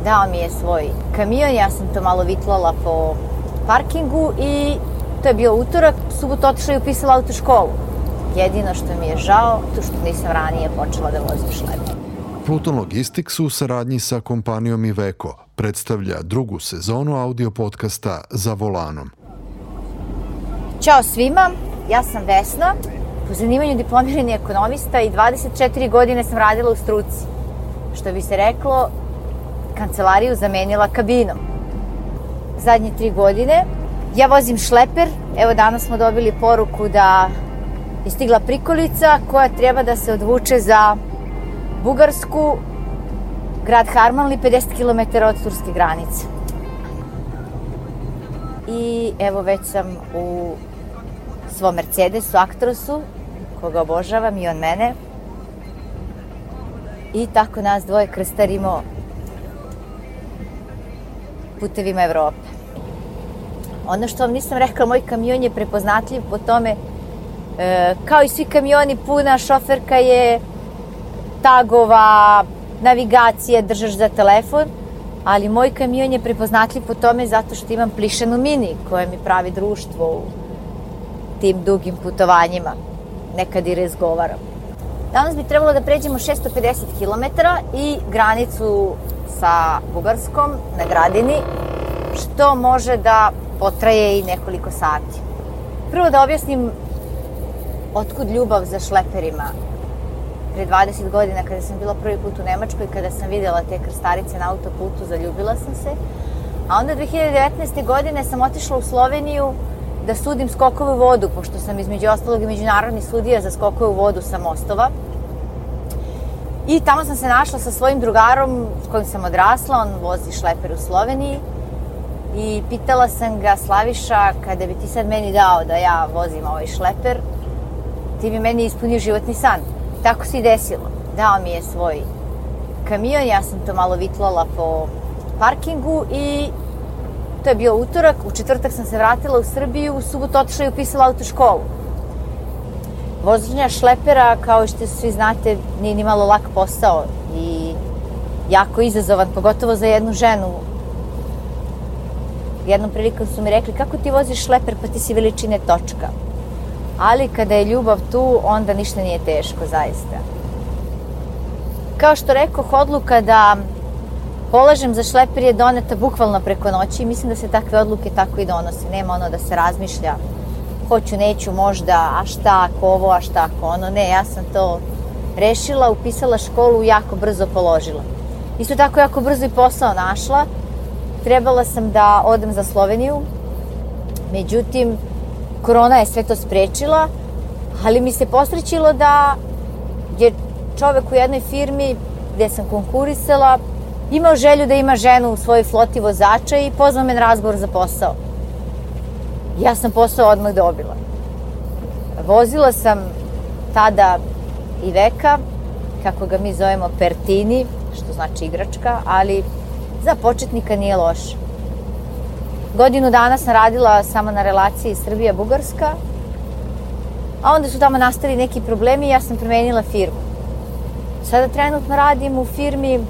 dao mi je svoj kamion, ja sam to malo vitlala po parkingu i to je bio utorak, subotu otišla i upisala autoškolu. Jedino što mi je žao, to što nisam ranije počela da vozim šleper. Pluton Logistics u saradnji sa kompanijom Iveco predstavlja drugu sezonu audio podcasta Za volanom. Ćao svima, ja sam Vesna, po zanimanju diplomirani ekonomista i 24 godine sam radila u struci. Što bi se reklo, kancelariju zamenila kabinom. Zadnje 3 godine ja vozim šleper, evo danas smo dobili poruku da je stigla prikolica koja treba da se odvuče za Bugarsku, grad Harmanli, 50 km od turske granice. I evo već sam u svom Mercedesu, Actrosu, koga obožavam i on mene. I tako nas dvoje krstarimo putevima Evrope. Ono što vam nisam rekla, moj kamion je prepoznatljiv po tome, kao i svi kamioni, puna šoferka je tagova, navigacije, držaš za telefon, ali moj kamion je prepoznatljiv po tome zato što imam plišanu mini koja mi pravi društvo u tim dugim putovanjima. Nekad i razgovaram. Danas bi trebalo da pređemo 650 km i granicu sa Bugarskom na Gradini, što može da potraje i nekoliko sati. Prvo da objasnim otkud ljubav za šleperima. Pre 20 godina kada sam bila prvi put u Nemačkoj, kada sam videla te krstarice na autoputu, zaljubila sam se. A onda 2019. godine sam otišla u Sloveniju da sudim skokove u vodu, pošto sam između ostalog i međunarodni sudija za skokove u vodu sa mostova. I tamo sam se našla sa svojim drugarom s kojim sam odrasla, on vozi šleper u Sloveniji. I pitala sam ga, Slaviša, kada bi ti sad meni dao da ja vozim ovaj šleper, ti bi meni ispunio životni san. Tako se i desilo. Dao mi je svoj kamion, ja sam to malo vitlala po parkingu i to je bio utorak. U četvrtak sam se vratila u Srbiju, u subotu otišla i upisala autoškolu. Vožnja šlepera, kao što svi znate, nije ni malo lak posao i jako izazovan, pogotovo za jednu ženu. Jednom prilikom su mi rekli, kako ti voziš šleper pa ti si veličine točka. Ali kada je ljubav tu, onda ništa nije teško, zaista. Kao što rekoh, odluka da polažem za šleper je doneta bukvalno preko noći i mislim da se takve odluke tako i donose. Nema ono da se razmišlja, hoću, neću, možda, a šta ako ovo, a šta ako ono. Ne, ja sam to rešila, upisala školu, jako brzo položila. Isto tako jako brzo i posao našla. Trebala sam da odem za Sloveniju, međutim, korona je sve to sprečila, ali mi se posrećilo da je čovek u jednoj firmi gde sam konkurisala imao želju da ima ženu u svojoj floti vozača i pozvao me na razgovor za posao. Ja sam posao odmah dobila. Vozila sam tada Iveca, kako ga mi zovemo Pertini, što znači igračka, ali za početnika nije loše. Godinu dana sam radila samo na relaciji Srbija-Bugarska, a onda su tamo nastali neki problemi i ja sam promenila firmu. Sada trenutno radim u firmi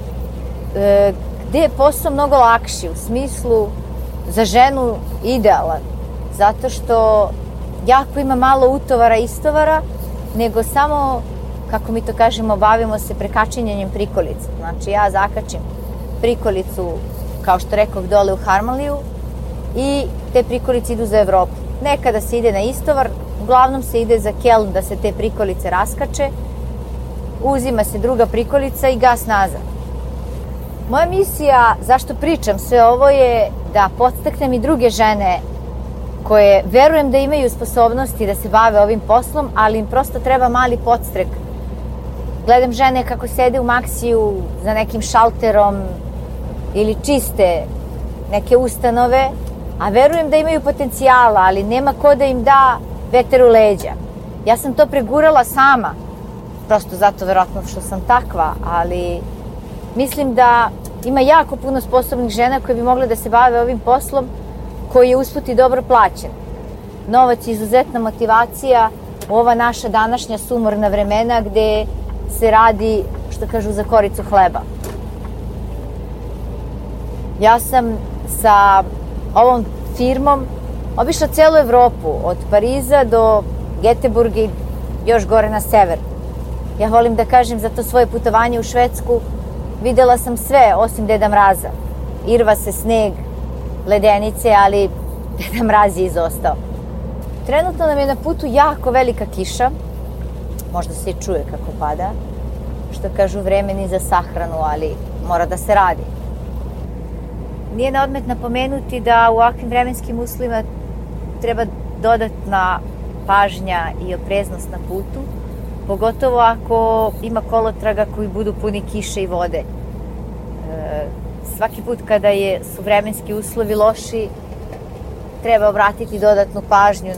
gde je posao mnogo lakši, u smislu za ženu idealan, zato što jako ima malo utovara i istovara, nego samo, kako mi to kažemo, bavimo se prekačinjanjem prikolica. Znači ja zakačim prikolicu, kao što rekao, dole u Harmanliju i te prikolice idu za Evropu. Nekada se ide na istovar, uglavnom se ide za Keln da se te prikolice raskače, uzima se druga prikolica i gas nazad. Moja misija, zašto pričam sve ovo, je da podstaknem i druge žene koje verujem da imaju sposobnosti da se bave ovim poslom, ali im prosto treba mali podstrek. Gledam žene kako sede u Maksiju za nekim šalterom ili čiste neke ustanove, a verujem da imaju potencijala, ali nema ko da im da veter u leđa. Ja sam to pregurala sama, prosto zato verovatno što sam takva, ali mislim da ima jako puno sposobnih žena koje bi mogle da se bave ovim poslom koji je usput i dobro plaćen. Novac je izuzetna motivacija u ova naša današnja sumorna vremena gde se radi, što kažu, za koricu hleba. Ja sam sa ovom firmom obišla celu Evropu, od Pariza do Göteborga i još gore na sever. Ja volim da kažem za to svoje putovanje u Švedsku, videla sam sve osim Deda Mraza. Irva se, sneg, ledenice, ali Deda Mraz je izostao. Trenutno nam je na putu jako velika kiša, možda se i čuje kako pada, što kažu vreme ni za sahranu, ali mora da se radi. Nije na odmet napomenuti da u ovakvim vremenskim uslovima treba dodatna pažnja i opreznost na putu, pogotovo ako ima kolotraga koji budu puni kiše i vode. Svaki put kada su vremenski uslovi loši, treba obratiti dodatnu pažnju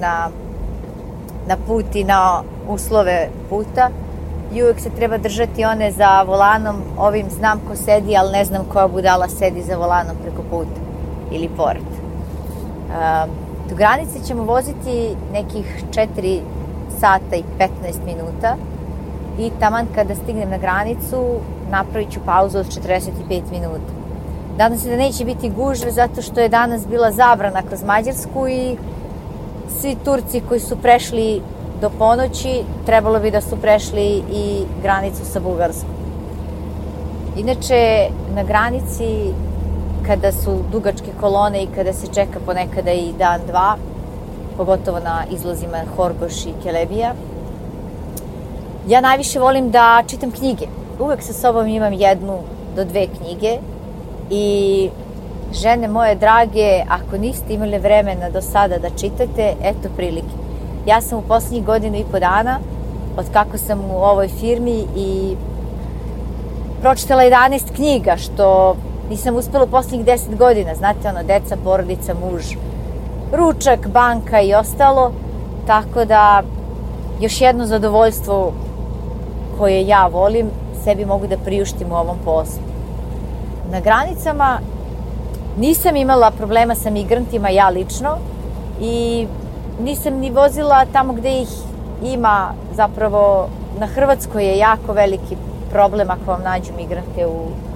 na put i na uslove puta i uvek se treba držati one za volanom, ovim znam ko sedi, ali ne znam koja budala sedi za volanom preko puta ili pored. Do granice ćemo voziti nekih 4 sata i 15 minuta i taman kada stignem na granicu napravit ću pauzu od 45 minuta. Nadam se da neće biti gužve zato što je danas bila zabrana kroz Mađarsku i svi Turci koji su prešli do ponoći trebalo bi da su prešli i granicu sa Bugarskom. Inače, na granici kada su dugačke kolone i kada se čeka ponekada i dan, dva, pogotovo na izlazima Horgoš i Kelebija, ja najviše volim da čitam knjige. Uvek sa sobom imam 1 do 2 knjige i žene moje drage, ako niste imali vremena do sada da čitate, eto prilike. Ja sam u poslednjih 1.5 godina, od kako sam u ovoj firmi, i pročitala 11 knjiga, što nisam uspela u poslednjih 10 godina. Znate, deca, porodica, muž, ručak, banka i ostalo. Tako da, još jedno zadovoljstvo koje ja volim, sebi mogu da priuštim u ovom poslu. Na granicama nisam imala problema sa migrantima, ja lično, i nisam ni vozila tamo gde ih ima. Zapravo, na Hrvatskoj je jako veliki problem ako vam nađu migrante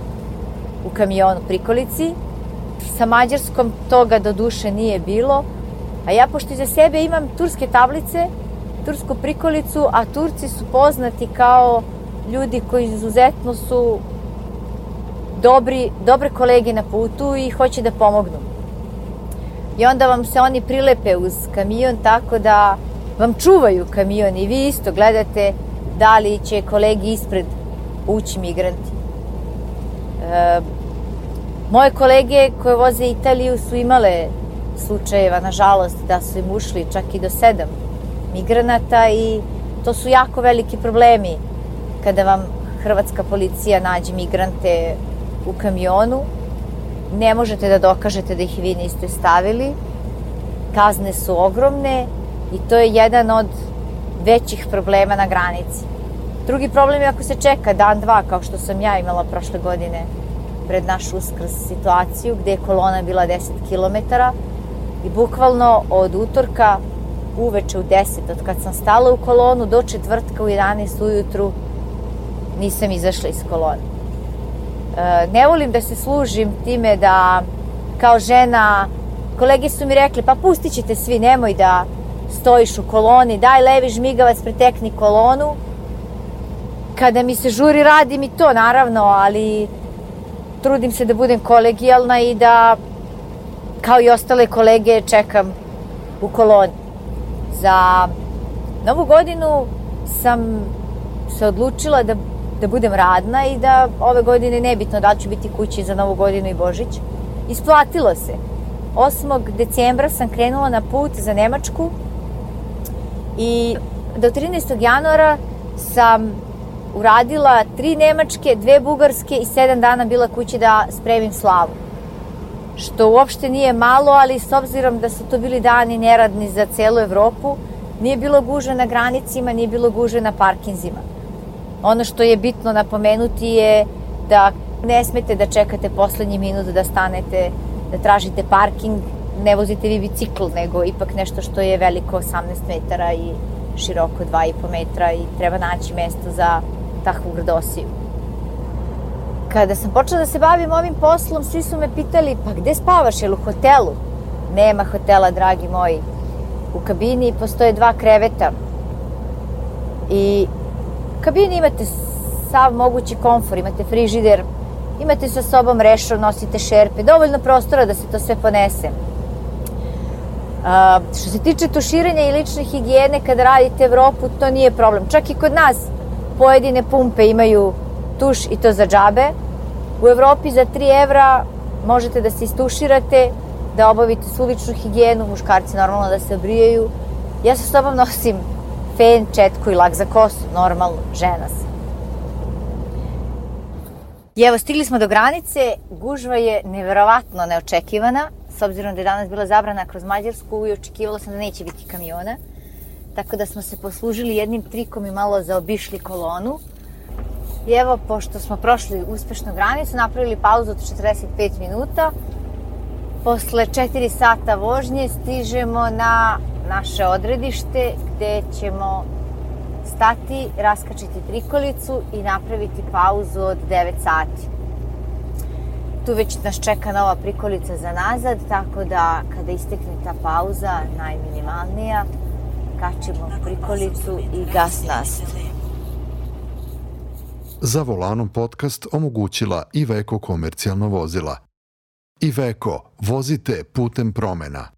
u kamionu prikolici. Sa Mađarskom toga do duše nije bilo, a ja pošto iza sebe imam turske tablice, tursku prikolicu, a Turci su poznati kao ljudi koji izuzetno su dobre kolege na putu i hoće da pomognu. I onda vam se oni prilepe uz kamion tako da vam čuvaju kamion i vi isto gledate da li će kolegi ispred ući migranti. Moje kolege koje voze Italiju su imale slučajeva, nažalost, da su im ušli čak i do 7 migranata i to su jako veliki problemi kada vam hrvatska policija nađe migrante u kamionu. Ne možete da dokažete da ih vi niste stavili. Kazne su ogromne i to je jedan od većih problema na granici. Drugi problem je ako se čeka dan, dva, kao što sam ja imala prošle godine pred naš Uskrs situaciju gde je kolona bila 10 km i bukvalno od utorka uveče u 10, od kad sam stala u kolonu do četvrtka u 11 ujutru nisam izašla iz kolone. Ne volim da se služim time da kao žena, kolege su mi rekli pa pustit ćete svi, nemoj da stojiš u koloni, daj levi žmigavac, pretekni kolonu. Kada mi se žuri radim i to naravno, ali trudim se da budem kolegijalna i da kao i ostale kolege čekam u koloni. Za Novu godinu sam se odlučila da budem radna i da ove godine nebitno da li ću biti kući za Novu godinu i Božić. Isplatilo se. 8. decembra sam krenula na put za Nemačku i do 13. januara sam uradila 3 Nemačke, 2 Bugarske i 7 dana bila kući da spremim slavu. Što uopšte nije malo, ali s obzirom da su to bili dani neradni za celu Evropu, nije bilo gužve na granicima, nije bilo gužve na parkinzima. Ono što je bitno napomenuti je da ne smete da čekate poslednji minut da stanete, da tražite parking, ne vozite vi bicikl, nego ipak nešto što je veliko 18 metara i široko 2,5 metra i treba naći mesto za takvu grdosiju. kada sam počela da se bavim ovim poslom, svi su me pitali, pa gde spavaš, jel u hotelu? Nema hotela, dragi moji. U kabini postoje 2 kreveta. I u kabini imate sav mogući komfor, imate frižider, imate sa sobom rešo, nosite šerpe, dovoljno prostora da se to sve ponese. Što se tiče tuširanja i lične higijene, kada radite Evropu, to nije problem. Čak i kod nas pojedine pumpe imaju tuš i to za džabe. U Evropi za 3 evra možete da se istuširate, da obavite svu ličnu higijenu, muškarci normalno da se obrijaju. Ja sa sobom nosim fen, četku i lak za kosu, normalno, žena sam. I evo, stigli smo do granice, gužva je neverovatno neočekivana, s obzirom da je danas bila zabrana kroz Mađarsku i očekivalo sam da neće biti kamiona. Tako da smo se poslužili jednim trikom i malo zaobišli kolonu. I evo, pošto smo prošli uspešno granicu, napravili pauzu od 45 minuta. Posle 4 sata vožnje stižemo na naše odredište gde ćemo stati, raskačiti prikolicu i napraviti pauzu od 9 sati. Tu već nas čeka nova prikolica za nazad, tako da kada istekne ta pauza, najminimalnija, kačimo prikolicu i gas nazad. Za Volanom podcast omogućila Iveco komercijalna vozila. Iveco, vozite putem promena.